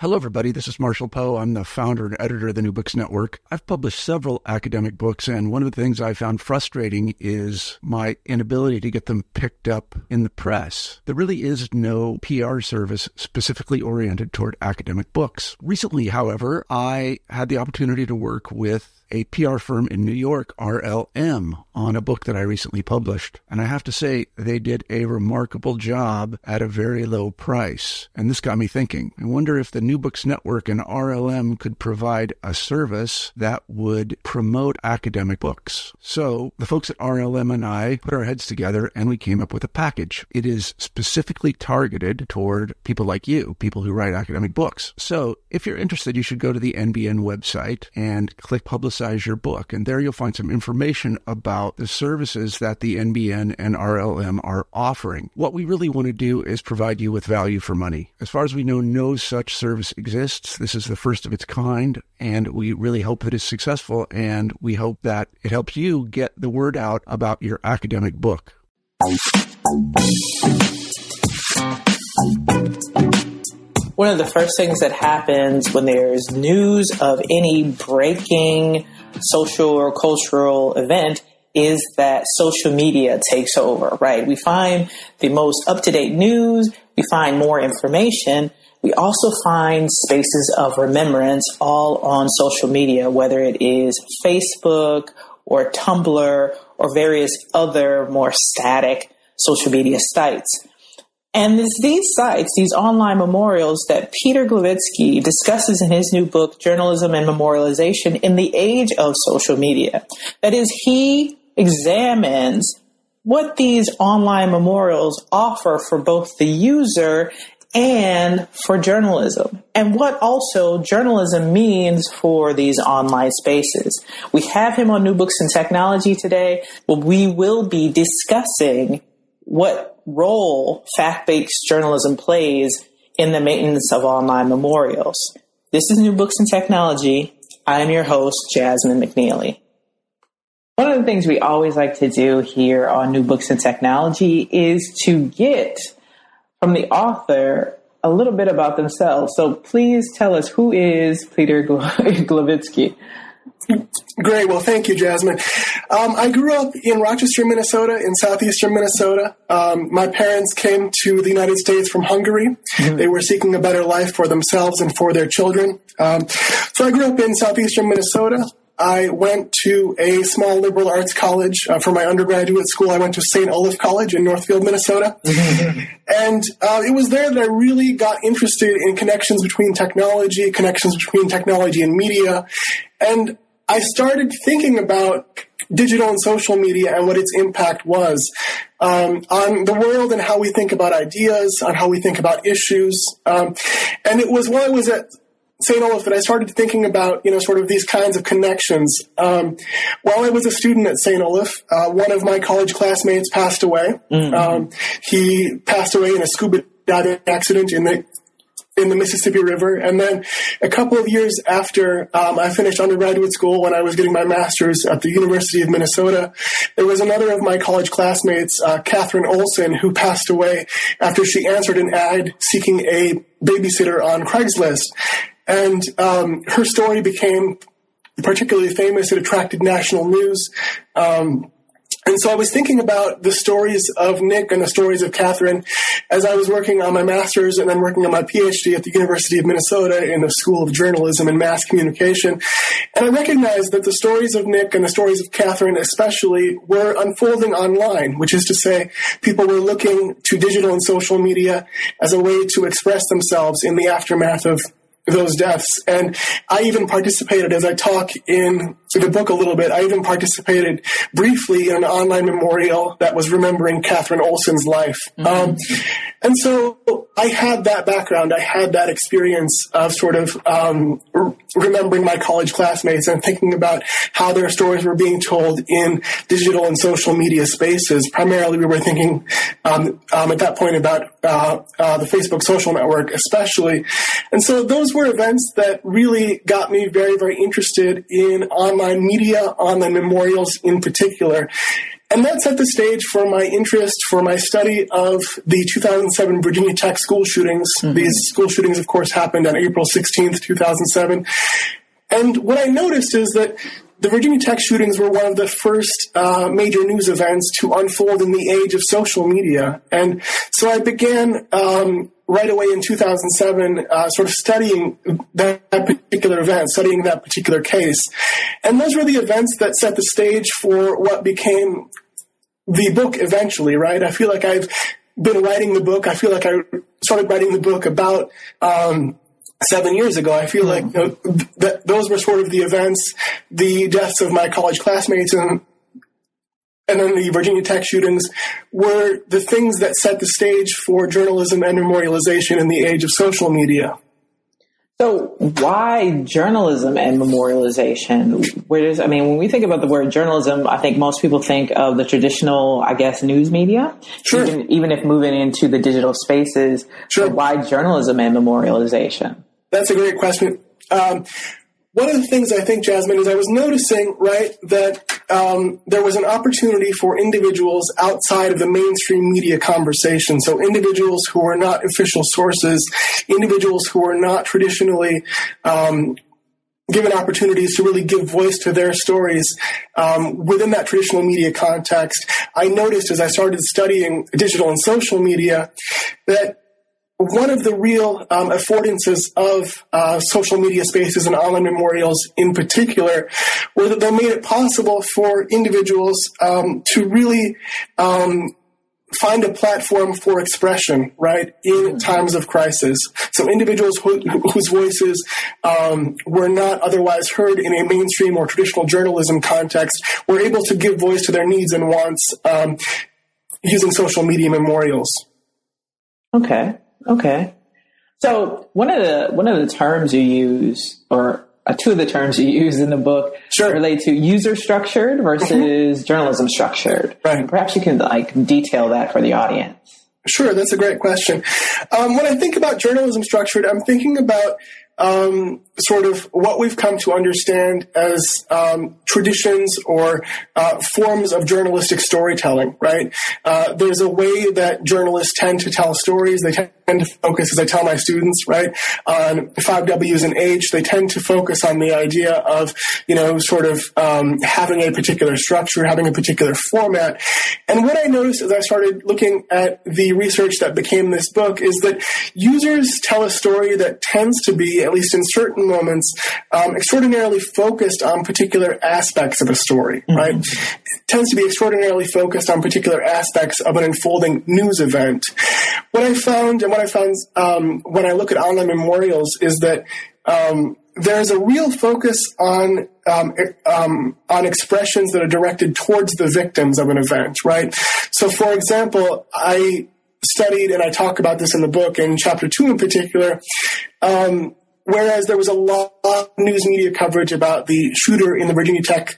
Hello, everybody. This is Marshall Poe. I'm the founder and editor of the New Books Network. I've published several academic books, and one of the things I found frustrating is my inability to get them picked up in the press. There really is no PR service specifically oriented toward academic books. Recently, however, I had the opportunity to work with a PR firm in New York, RLM, on a book that I recently published. And I have to say, they did a remarkable job at a very low price. And this got me thinking. I wonder if the New Books Network and RLM could provide a service that would promote academic books. So the folks at RLM and I put our heads together and we came up with a package. It is specifically targeted toward people like you, people who write academic books. So if you're interested, you should go to the NBN website and click Publicize Your Book. And there you'll find some information about the services that the NBN and RLM are offering. What we really want to do is provide you with value for money. As far as we know, no such service exists. This is the first of its kind, and we really hope that it's successful, and we hope that it helps you get the word out about your academic book. One of the first things that happens when there's news of any breaking social or cultural event is that social media takes over, right? We find the most up-to-date news, we find more information, we also find spaces of remembrance all on social media, whether it is Facebook or Tumblr or various other more static social media sites. And it's these sites, these online memorials that Peter Glavitsky discusses in his new book, Journalism and Memorialization in the Age of Social Media. That is, he examines what these online memorials offer for both the user and for journalism, and what also journalism means for these online spaces. We have him on New Books and Technology today. Well, we will be discussing what role fact-based journalism plays in the maintenance of online memorials. This is New Books and Technology. I am your host, Jasmine McNeely. One of the things we always like to do here on New Books and Technology is to get from the author a little bit about themselves. So please tell us, who is Peter Glavitsky? Great. Well, thank you, Jasmine. I grew up in Rochester, Minnesota, in southeastern Minnesota. My parents came to the United States from Hungary. Mm-hmm. They were seeking a better life for themselves and for their children. So I grew up in southeastern Minnesota. I went to a small liberal arts college. For my undergraduate school, I went to St. Olaf College in Northfield, Minnesota. And it was there that I really got interested in connections between technology and media. And I started thinking about digital and social media and what its impact was on the world and how we think about ideas, on how we think about issues. And it was while I was at St. Olaf that I started thinking about, sort of these kinds of connections. While I was a student at St. Olaf, one of my college classmates passed away. Mm-hmm. He passed away in a scuba diving accident in the Mississippi River. And then a couple of years after I finished undergraduate school, when I was getting my master's at the University of Minnesota, there was another of my college classmates, Catherine Olson, who passed away after she answered an ad seeking a babysitter on Craigslist. And her story became particularly famous. It attracted national news. And so I was thinking about the stories of Nick and the stories of Catherine as I was working on my master's and then working on my PhD at the University of Minnesota in the School of Journalism and Mass Communication. And I recognized that the stories of Nick and the stories of Catherine especially were unfolding online, which is to say people were looking to digital and social media as a way to express themselves in the aftermath of those deaths. And I even participated, as I talk in the book a little bit, I even participated briefly in an online memorial that was remembering Catherine Olson's life. Mm-hmm. And so I had that background. I had that experience of sort of remembering my college classmates and thinking about how their stories were being told in digital and social media spaces. Primarily, we were thinking at that point about the Facebook social network especially. And so those were events that really got me very, very interested in online media, online memorials in particular. And that set the stage for my interest, for my study of the 2007 Virginia Tech school shootings. Mm-hmm. These school shootings, of course, happened on April 16th, 2007. And what I noticed is that the Virginia Tech shootings were one of the first major news events to unfold in the age of social media. And so I began right away in 2007 sort of studying that particular event, studying that particular case. And those were the events that set the stage for what became the book eventually, right? I feel like I've been writing the book. I feel like I started writing the book about 7 years ago. I feel like that those were sort of the events, the deaths of my college classmates and then the Virginia Tech shootings were the things that set the stage for journalism and memorialization in the age of social media. So why journalism and memorialization? When we think about the word journalism, I think most people think of the traditional, news media. Sure. Even if moving into the digital spaces. Sure. So why journalism and memorialization? That's a great question. One of the things I think, Jasmine, is I was noticing, right, that there was an opportunity for individuals outside of the mainstream media conversation. So individuals who are not official sources, individuals who are not traditionally given opportunities to really give voice to their stories within that traditional media context. I noticed as I started studying digital and social media that one of the real affordances of social media spaces and online memorials in particular were that they made it possible for individuals to really find a platform for expression, right, in times of crisis. So individuals whose voices were not otherwise heard in a mainstream or traditional journalism context were able to give voice to their needs and wants using social media memorials. Okay. So one of the terms you use, or two of the terms you use in the book, sure, relate to user structured versus journalism structured. Right. Perhaps you can detail that for the audience. Sure, that's a great question. When I think about journalism structured, I'm thinking about sort of what we've come to understand as traditions or forms of journalistic storytelling, right? There's a way that journalists tend to tell stories. They tend to focus, as I tell my students, right, on 5 W's and H. They tend to focus on the idea of, having a particular structure, having a particular format. And what I noticed as I started looking at the research that became this book is that users tell a story that tends to be, at least in certain moments, extraordinarily focused on particular aspects of a story, right? It tends to be extraordinarily focused on particular aspects of an unfolding news event. What I found when I look at online memorials is that there's a real focus on expressions that are directed towards the victims of an event, right? So, for example, I studied, and I talk about this in the book, in chapter 2 in particular, whereas there was a lot of news media coverage about the shooter in the Virginia Tech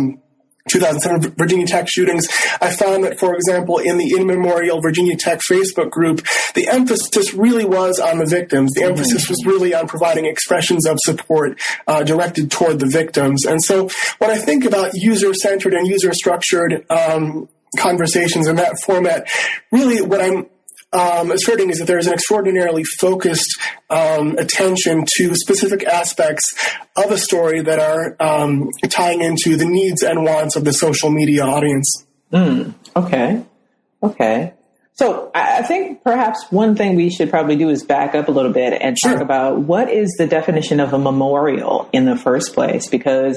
2007 Virginia Tech shootings, I found that, for example, in the In Memorial Virginia Tech Facebook group, the emphasis really was on the victims. The emphasis was really on providing expressions of support directed toward the victims. And so when I think about user-centered and user-structured conversations in that format, really what I'm asserting is that there is an extraordinarily focused attention to specific aspects of a story that are tying into the needs and wants of the social media audience. Okay. So I think perhaps one thing we should probably do is back up a little bit and talk about what is the definition of a memorial in the first place, because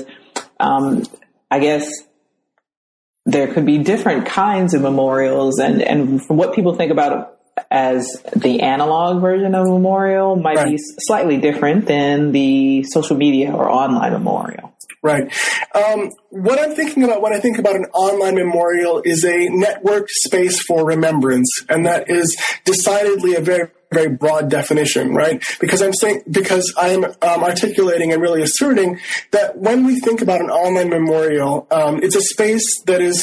I guess there could be different kinds of memorials, and from what people think about as the analog version of a memorial might be slightly different than the social media or online memorial. Right. What I'm thinking about when I think about an online memorial is a networked space for remembrance, and that is decidedly a very, very broad definition, right? Because I'm articulating and really asserting that when we think about an online memorial, it's a space that is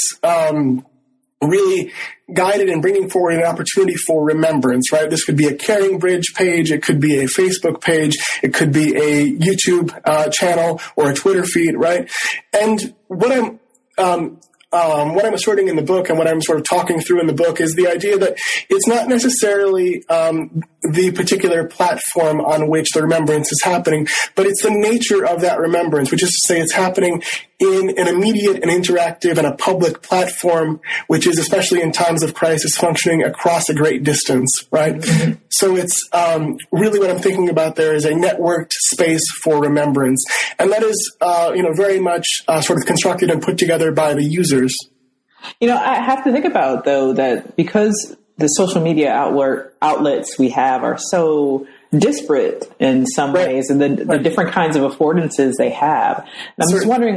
really guided in bringing forward an opportunity for remembrance, right? This could be a Caring Bridge page, it could be a Facebook page, it could be a YouTube channel or a Twitter feed, right? And what I'm what I'm asserting in the book and what I'm sort of talking through in the book is the idea that it's not necessarily the particular platform on which the remembrance is happening, but it's the nature of that remembrance, which is to say it's happening in an immediate and interactive and a public platform, which is, especially in times of crisis, functioning across a great distance, right? Mm-hmm. So it's really what I'm thinking about there is a networked space for remembrance. And that is, very much sort of constructed and put together by the users. I have to think about, though, that because the social media outlets we have are so disparate in some ways, and the different kinds of affordances they have. And I'm just wondering,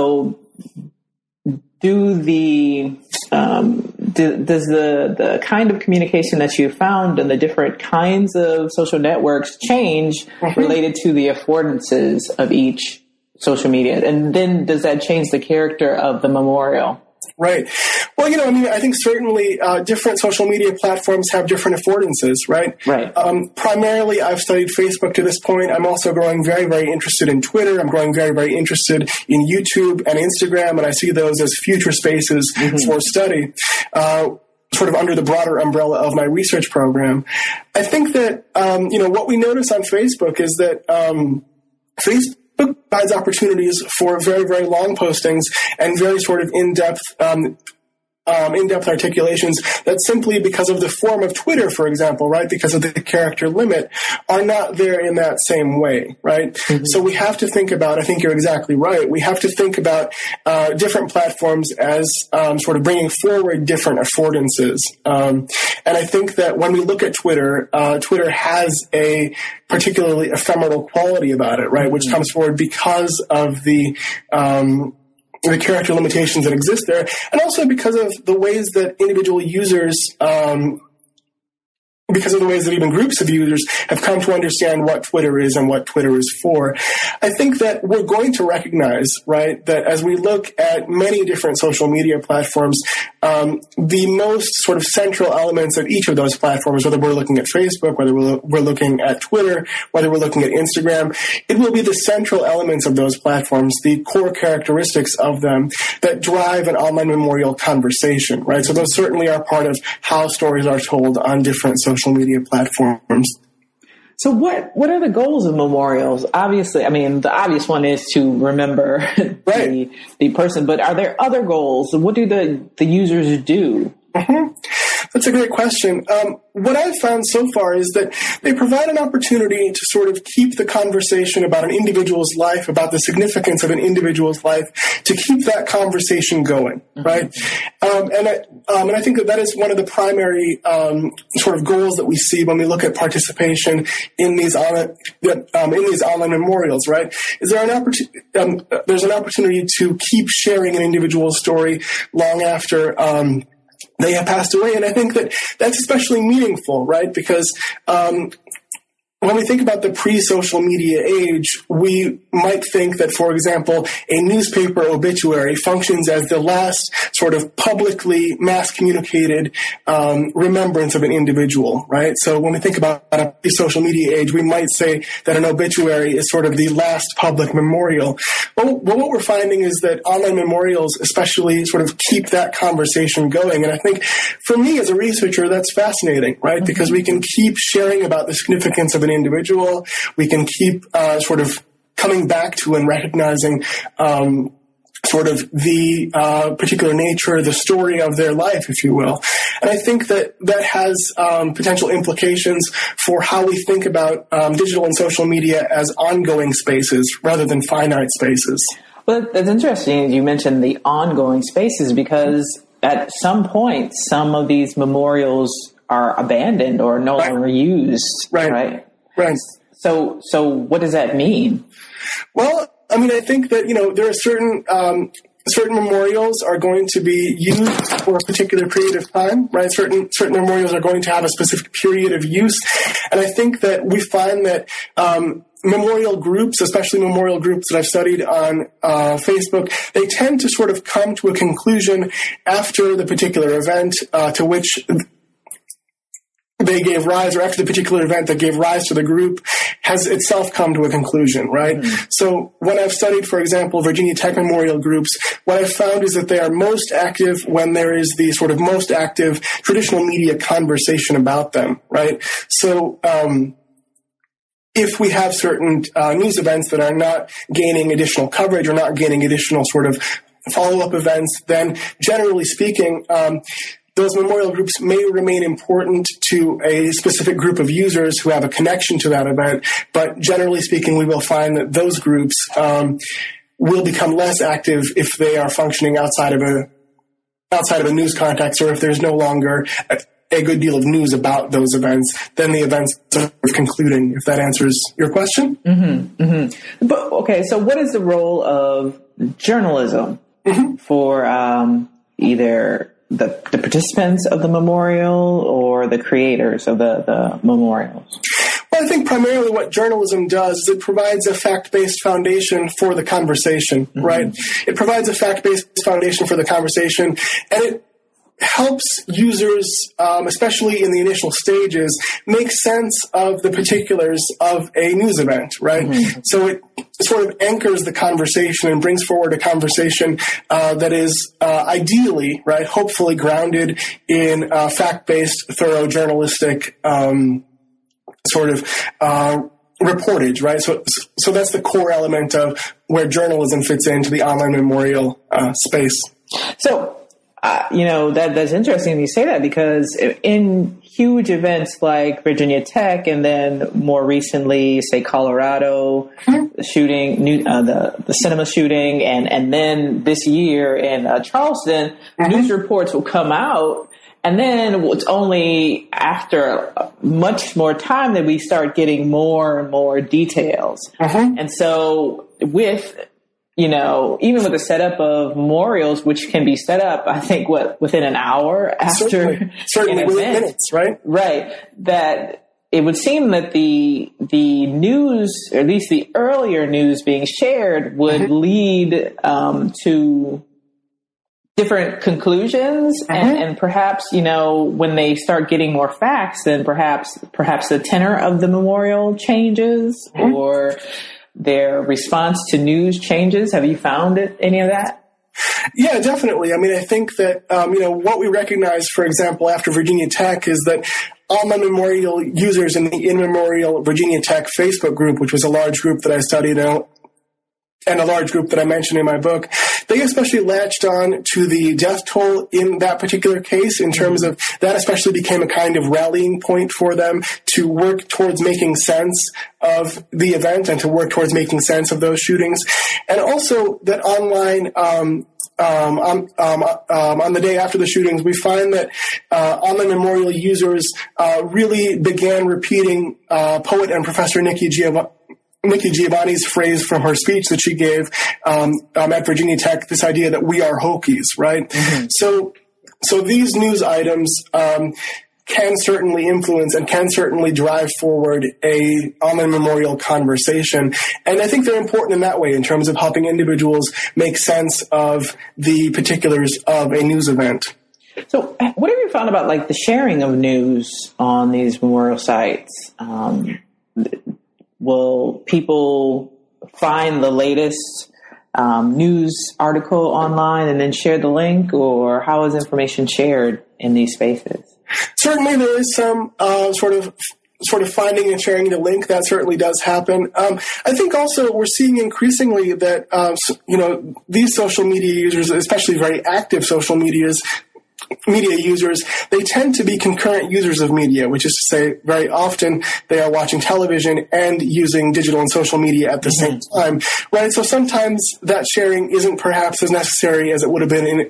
does the kind of communication that you found in the different kinds of social networks change related to the affordances of each social media? And then does that change the character of the memorial? Right. Well, I think certainly different social media platforms have different affordances, right? Right. Primarily, I've studied Facebook to this point. I'm also growing very, very interested in Twitter. I'm growing very, very interested in YouTube and Instagram, and I see those as future spaces for study, sort of under the broader umbrella of my research program. I think that, what we notice on Facebook is that Facebook provides opportunities for very, very long postings and very sort of in-depth articulations that simply because of the form of Twitter, for example, right, because of the character limit, are not there in that same way, right? Mm-hmm. So we have to think about, I think you're exactly right, we have to think about different platforms as sort of bringing forward different affordances. And I think that when we look at Twitter, Twitter has a particularly ephemeral quality about it, right, which comes forward because of the character limitations that exist there, and also because of the ways that individual users, because of the ways that even groups of users have come to understand what Twitter is and what Twitter is for. I think that we're going to recognize, right, that as we look at many different social media platforms, the most sort of central elements of each of those platforms, whether we're looking at Facebook, whether we're looking at Twitter, whether we're looking at Instagram, it will be the central elements of those platforms, the core characteristics of them that drive an online memorial conversation, right? So those certainly are part of how stories are told on different social media platforms. So what are the goals of memorials? Obviously, the obvious one is to remember the person, but are there other goals? What do the users do? Mm-hmm. That's a great question. What I've found so far is that they provide an opportunity to sort of keep the conversation about an individual's life, about the significance of an individual's life, to keep that conversation going, right? And I think that is one of the primary sort of goals that we see when we look at participation in these online memorials, right? Is there there's an opportunity to keep sharing an individual's story long after they have passed away. And I think that that's especially meaningful, right? Because when we think about the pre-social media age, we might think that, for example, a newspaper obituary functions as the last sort of publicly mass-communicated remembrance of an individual, right? So when we think about a pre-social media age, we might say that an obituary is sort of the last public memorial. But what we're finding is that online memorials especially sort of keep that conversation going. And I think for me as a researcher, that's fascinating, right? Because we can keep sharing about the significance of an individual. We can keep sort of coming back to and recognizing sort of the particular nature, the story of their life, if you will. And I think that has potential implications for how we think about digital and social media as ongoing spaces rather than finite spaces. Well, that's interesting. You mentioned the ongoing spaces because at some point, some of these memorials are abandoned or no longer used, right? So what does that mean? Well, I think that, there are certain memorials are going to be used for a particular period of time, right? Certain memorials are going to have a specific period of use. And I think that we find that memorial groups, especially memorial groups that I've studied on Facebook, they tend to sort of come to a conclusion after the particular event to which they gave rise, or after the particular event that gave rise to the group has itself come to a conclusion, right? So when I've studied, for example, Virginia Tech memorial groups, what I've found is that they are most active when there is the sort of most active traditional media conversation about them, right? So, if we have certain news events that are not gaining additional coverage or not gaining additional sort of follow-up events, then generally speaking, those memorial groups may remain important to a specific group of users who have a connection to that event, but generally speaking, we will find that those groups will become less active if they are functioning outside of a news context, or if there's no longer a good deal of news about those events, then the events are concluding, if that answers your question. But okay, so what is the role of journalism for either the participants of the memorial or the creators of the memorials? Well, I think primarily what journalism does is it provides a fact-based foundation for the conversation, right? It provides a fact-based foundation for the conversation, and it helps users, especially in the initial stages, make sense of the particulars of a news event, right? So it sort of anchors the conversation and brings forward a conversation that is ideally, right, hopefully grounded in fact-based, thorough journalistic sort of reportage, right? So that's the core element of where journalism fits into the online memorial space. So, that's interesting you say that, because in huge events like Virginia Tech, and then more recently, say Colorado shooting, the cinema shooting, and then this year in Charleston, news reports will come out, and then it's only after much more time that we start getting more and more details. And so with even with the setup of memorials, which can be set up, I think, within an hour after certainly an within event, minutes, right? Right. That it would seem that the news, or at least the earlier news being shared, would lead to different conclusions, and perhaps when they start getting more facts, then perhaps the tenor of the memorial changes, or their response to news changes. Have you found any of that? Yeah, definitely. I mean, I think that, what we recognize, for example, after Virginia Tech is that online memorial users in the In Memorial Virginia Tech Facebook group, which was a large group that I studied out, and a large group that I mentioned in my book, they especially latched on to the death toll in that particular case, in terms of that especially became a kind of rallying point for them to work towards making sense of the event and to work towards making sense of those shootings. And also that online, on the day after the shootings, we find that online memorial users really began repeating poet and Professor Nikki Giovanni's phrase from her speech that she gave at Virginia Tech, this idea that we are Hokies, right? So these news items can certainly influence and can certainly drive forward a online memorial conversation. And I think they're important in that way, in terms of helping individuals make sense of the particulars of a news event. So what have you found about the sharing of news on these memorial sites? Will people find the latest news article online and then share the link, or how is information shared in these spaces? Certainly there is some sort of finding and sharing the link. That certainly does happen. I think also we're seeing increasingly that, these social media users, especially very active social media users, they tend to be concurrent users of media, which is to say very often they are watching television and using digital and social media at the same time, right? So sometimes that sharing isn't perhaps as necessary as it would have been in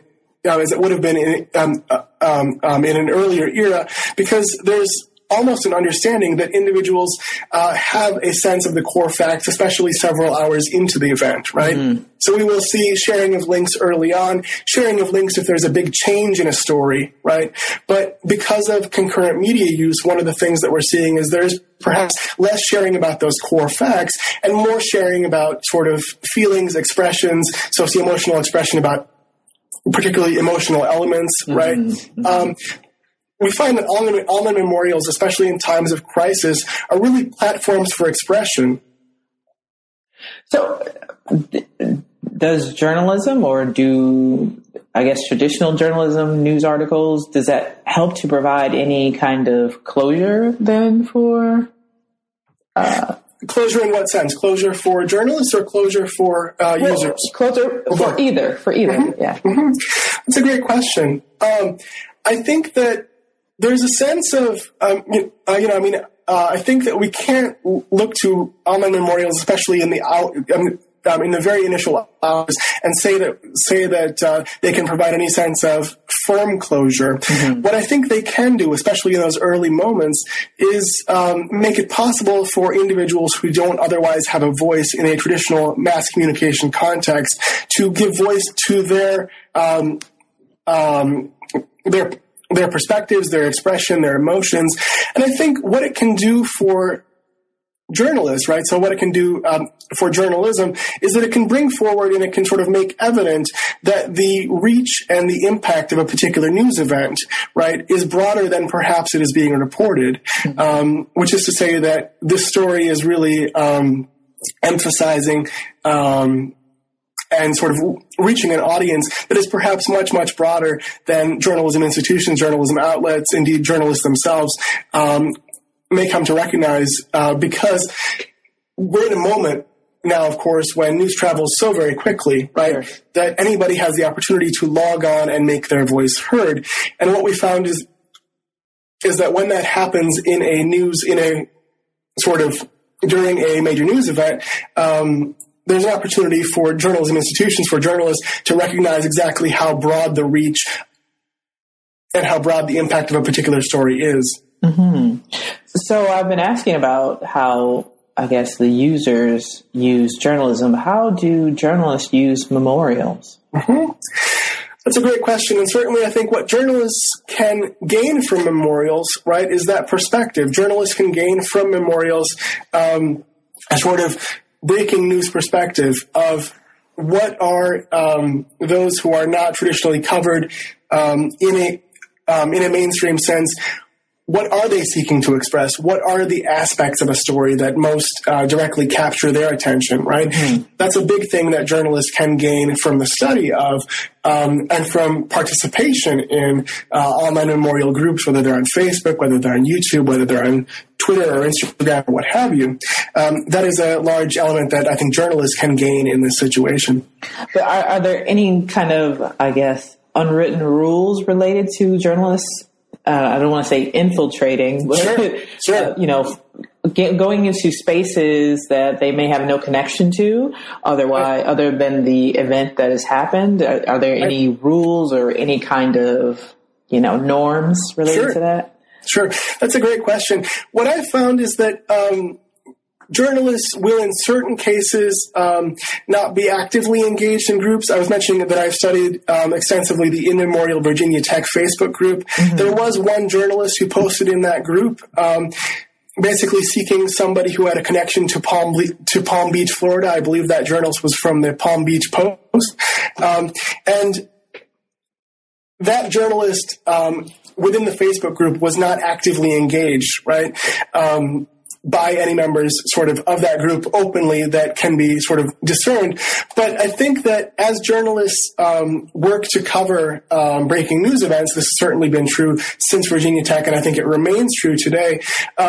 an earlier era, because there's almost an understanding that individuals have a sense of the core facts, especially several hours into the event, right? So we will see sharing of links early on, sharing of links if there's a big change in a story, right? But because of concurrent media use, one of the things that we're seeing is there's perhaps less sharing about those core facts and more sharing about sort of feelings, expressions, socio-emotional expression about particularly emotional elements, right? we find that online memorials, especially in times of crisis, are really platforms for expression. So does journalism, or traditional journalism, news articles, does that help to provide any kind of closure then for... Closure in what sense? Closure for journalists or closure for users? Closure for either. Mm-hmm. Yeah. Mm-hmm. That's a great question. I think that there's a sense of, I think that we can't look to online memorials, especially in the very initial hours, and say that they can provide any sense of firm closure. Mm-hmm. What I think they can do, especially in those early moments, is make it possible for individuals who don't otherwise have a voice in a traditional mass communication context to give voice to their perspectives, their expression, their emotions. And I think what it can do for journalists, right? So what it can do for journalism is that it can bring forward and it can sort of make evident that the reach and the impact of a particular news event, right, is broader than perhaps it is being reported, which is to say that this story is really emphasizing and sort of reaching an audience that is perhaps much, much broader than journalism institutions, journalism outlets, indeed journalists themselves may come to recognize, because we're in a moment now, of course, when news travels so very quickly, right, sure, that anybody has the opportunity to log on and make their voice heard. And what we found is that when that happens during a major news event, there's an opportunity for journalism institutions, for journalists to recognize exactly how broad the reach and how broad the impact of a particular story is. Mm-hmm. So I've been asking about how, I guess, the users use journalism. How do journalists use memorials? Mm-hmm. That's a great question. And certainly I think what journalists can gain from memorials, right, is that perspective. Journalists can gain from memorials a sort of breaking news perspective of what are those who are not traditionally covered in a mainstream sense. What are they seeking to express? What are the aspects of a story that most directly capture their attention, right? Mm-hmm. That's a big thing that journalists can gain from the study of and from participation in online memorial groups, whether they're on Facebook, whether they're on YouTube, whether they're on Twitter or Instagram or what have you. That is a large element that I think journalists can gain in this situation. But are there any kind of, I guess, unwritten rules related to journalists? I don't want to say infiltrating, but sure. Going into spaces that they may have no connection to, other than the event that has happened. Are there any rules or any kind of norms related to that? Sure, that's a great question. What I found is that journalists will, in certain cases, not be actively engaged in groups. I was mentioning that I've studied extensively the In Memorial Virginia Tech Facebook group. Mm-hmm. There was one journalist who posted in that group, basically seeking somebody who had a connection to Palm Beach, Florida. I believe that journalist was from the Palm Beach Post. And that journalist within the Facebook group was not actively engaged, right? By any members sort of that group openly that can be sort of discerned. But I think that as journalists work to cover breaking news events, this has certainly been true since Virginia Tech, and I think it remains true today.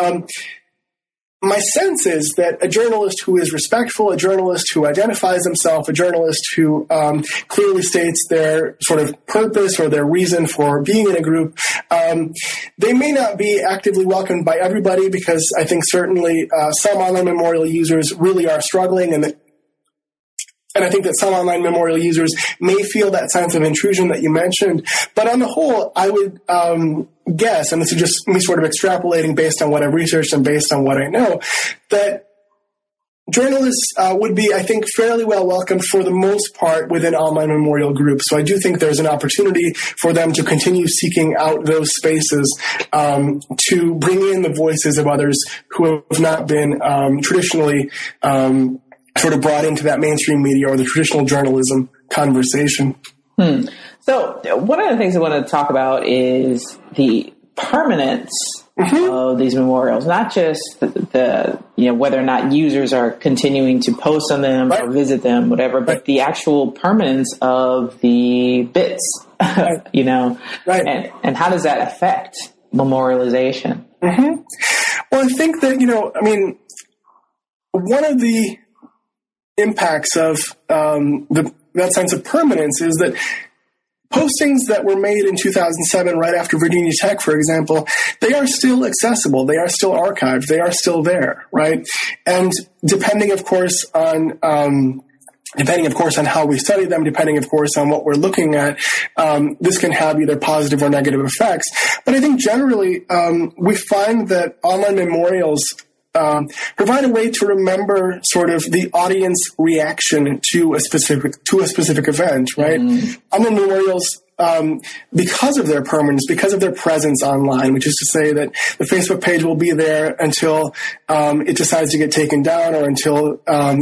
My sense is that a journalist who is respectful, a journalist who identifies himself, a journalist who clearly states their sort of purpose or their reason for being in a group, they may not be actively welcomed by everybody, because I think certainly some online memorial users really are struggling, and I think that some online memorial users may feel that sense of intrusion that you mentioned. But on the whole, I would guess, and this is just me sort of extrapolating based on what I've researched and based on what I know, that journalists would be, I think, fairly well welcomed for the most part within online memorial groups. So I do think there's an opportunity for them to continue seeking out those spaces to bring in the voices of others who have not been traditionally sort of brought into that mainstream media or the traditional journalism conversation. So one of the things I want to talk about is the permanence of these memorials, not just the whether or not users are continuing to post on them or visit them, whatever, but the actual permanence of the bits, and how does that affect memorialization? Well, I think that, one of the impacts of that sense of permanence is that postings that were made in 2007, right after Virginia Tech, for example, they are still accessible. They are still archived. They are still there, right? And depending, of course, on how we study them, depending, of course, on what we're looking at, this can have either positive or negative effects. But I think generally, we find that online memorials provide a way to remember sort of the audience reaction to a specific event, right? Online memorials, because of their permanence, because of their presence online, which is to say that the Facebook page will be there until it decides to get taken down, or until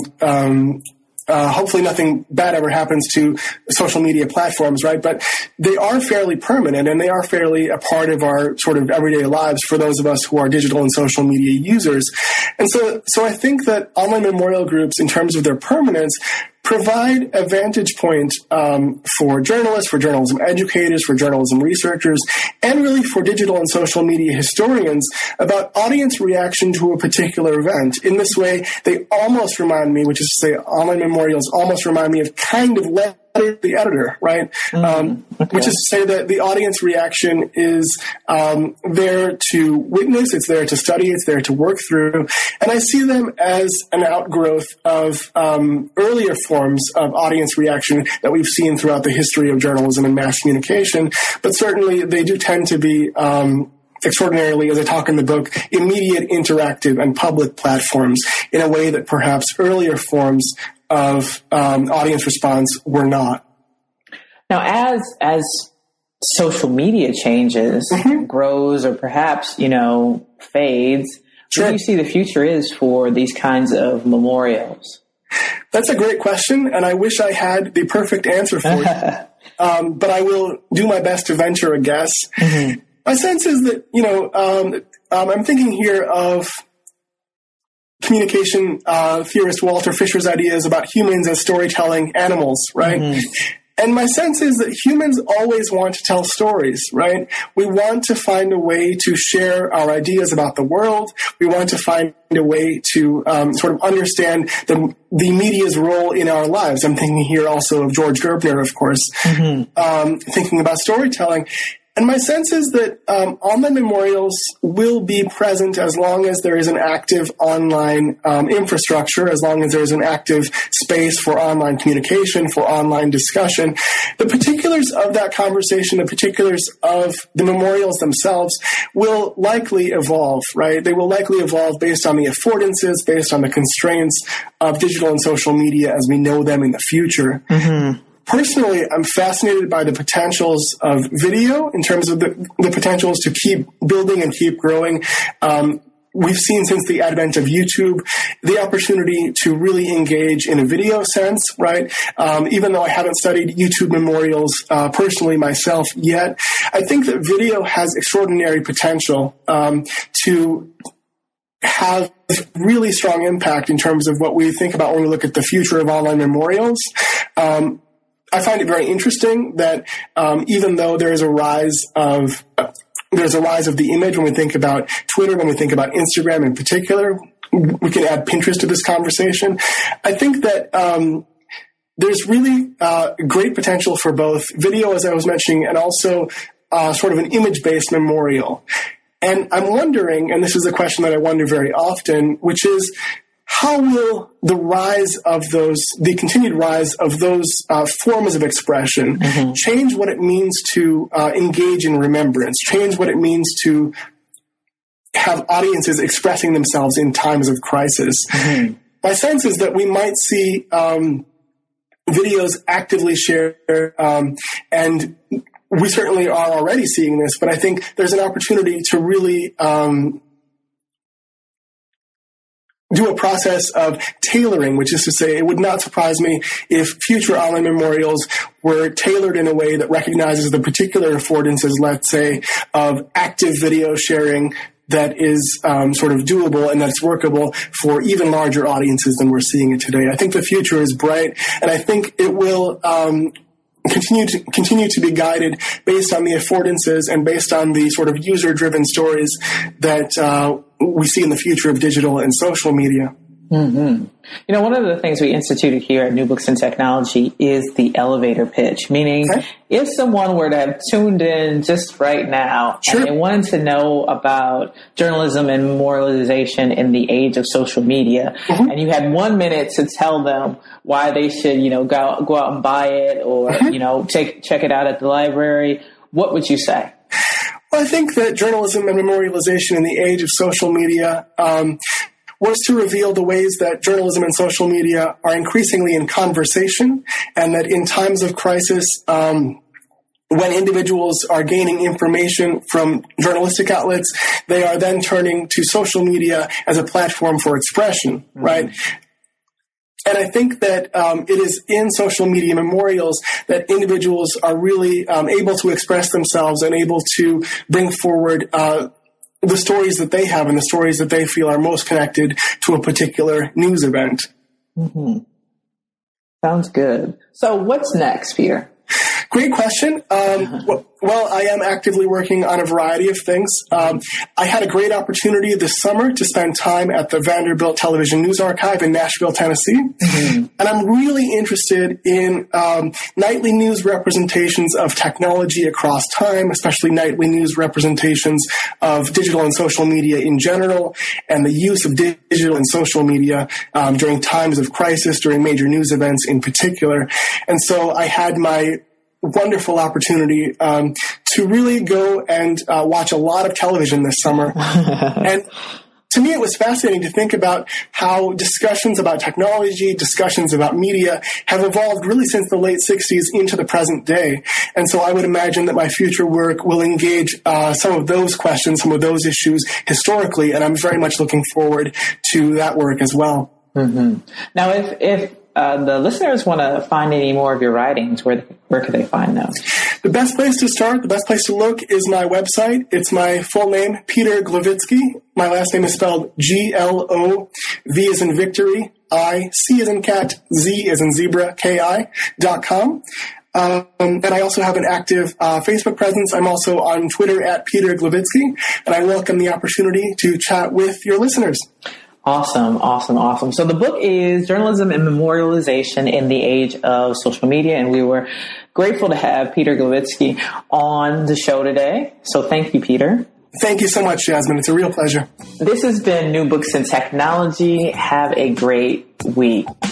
hopefully nothing bad ever happens to social media platforms, right? But they are fairly permanent, and they are fairly a part of our sort of everyday lives for those of us who are digital and social media users. And so I think that online memorial groups, in terms of their permanence, provide a vantage point for journalists, for journalism educators, for journalism researchers, and really for digital and social media historians about audience reaction to a particular event. In this way, they almost remind me, which is to say online memorials almost remind me of kind of the editor, right? Which is to say that the audience reaction is there to witness, it's there to study, it's there to work through. And I see them as an outgrowth of earlier forms of audience reaction that we've seen throughout the history of journalism and mass communication. But certainly they do tend to be extraordinarily, as I talk in the book, immediate, interactive, and public platforms in a way that perhaps earlier forms of audience response were not. Now, as social media changes, grows, or perhaps, fades, what do you see the future is for these kinds of memorials? That's a great question, and I wish I had the perfect answer for it. But I will do my best to venture a guess. My sense is that, I'm thinking here of communication theorist Walter Fisher's ideas about humans as storytelling animals, right? And my sense is that humans always want to tell stories, right? We want to find a way to share our ideas about the world. We want to find a way to sort of understand the media's role in our lives. I'm thinking here also of George Gerbner, of course, thinking about storytelling. And my sense is that online memorials will be present as long as there is an active online infrastructure, as long as there is an active space for online communication, for online discussion. The particulars of that conversation, the particulars of the memorials themselves will likely evolve, right? They will likely evolve based on the affordances, based on the constraints of digital and social media as we know them in the future. Personally, I'm fascinated by the potentials of video in terms of the potentials to keep building and keep growing. We've seen since the advent of YouTube the opportunity to really engage in a video sense, right? Even though I haven't studied YouTube memorials personally myself yet, I think that video has extraordinary potential to have really strong impact in terms of what we think about when we look at the future of online memorials. I find it very interesting that even though there is a rise of the image when we think about Twitter, when we think about Instagram in particular, we can add Pinterest to this conversation. I think that there's really great potential for both video, as I was mentioning, and also sort of an image-based memorial. And I'm wondering, and this is a question that I wonder very often, which is, how will the continued rise of those forms of expression change what it means to engage in remembrance, change what it means to have audiences expressing themselves in times of crisis? My sense is that we might see videos actively shared, and we certainly are already seeing this, but I think there's an opportunity to really do a process of tailoring, which is to say, it would not surprise me if future online memorials were tailored in a way that recognizes the particular affordances, let's say, of active video sharing that is sort of doable and that's workable for even larger audiences than we're seeing it today. I think the future is bright, and I think it will continue to be guided based on the affordances and based on the sort of user-driven stories that we see in the future of digital and social media. Mm-hmm. You know, one of the things we instituted here at New Books in Technology is the elevator pitch, meaning if someone were to have tuned in just right now and they wanted to know about journalism and memorialization in the age of social media, and you had 1 minute to tell them why they should, you know, go out and buy it or, you know, check it out at the library, what would you say? Well, I think that journalism and memorialization in the age of social media was to reveal the ways that journalism and social media are increasingly in conversation, and that in times of crisis, when individuals are gaining information from journalistic outlets, they are then turning to social media as a platform for expression, right? And I think that it is in social media memorials that individuals are really able to express themselves and able to bring forward the stories that they have and the stories that they feel are most connected to a particular news event. Mm-hmm. Sounds good. So what's next, Peter? Great question. Well, I am actively working on a variety of things. I had a great opportunity this summer to spend time at the Vanderbilt Television News Archive in Nashville, Tennessee. And I'm really interested in nightly news representations of technology across time, especially nightly news representations of digital and social media in general, and the use of digital and social media during times of crisis, during major news events in particular. And so I had my wonderful opportunity to really go and watch a lot of television this summer. And to me, it was fascinating to think about how discussions about technology, discussions about media have evolved really since the late 60s into the present day. And so I would imagine that my future work will engage some of those questions, some of those issues historically, and I'm very much looking forward to that work as well. Mm-hmm. Now, if the listeners want to find any more of your writings, where could they find them? The best place to start, the best place to look is my website. It's my full name, Peter Glowicki. My last name is spelled Glov as in victory, I, C as in cat, Z as in zebra, KI.com. And I also have an active Facebook presence. I'm also on Twitter at Peter Glowicki, and I welcome the opportunity to chat with your listeners. Awesome. So the book is Journalism and Memorialization in the Age of Social Media, and we were grateful to have Peter Glowicki on the show today. So thank you, Peter. Thank you so much, Jasmine. It's a real pleasure. This has been New Books in Technology. Have a great week.